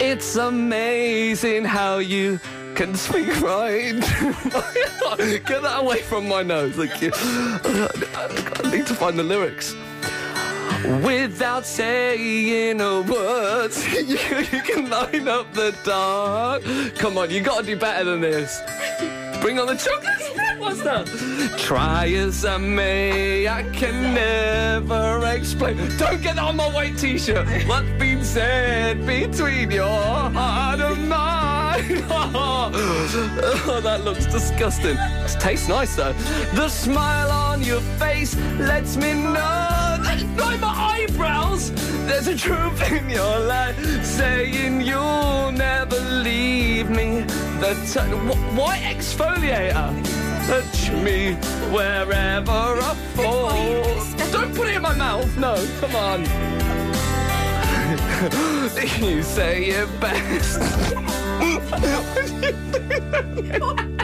It's amazing how you can speak right. Get that away from my nose. Thank you. I need to find the lyrics. Without saying a word, you can light up the dark. Come on, you got to do better than this. Bring on the chocolate. What's that? Try as I may, I can never explain. Don't get that on my white t-shirt. What's been said between your heart and mine? Oh, that looks disgusting. It tastes nice though. The smile on your face lets me know. Like my eyebrows. There's a truth in your life saying you'll never leave me. White exfoliator. Touch me wherever I fall. Don't put it in my mouth. No, come on. You say it best.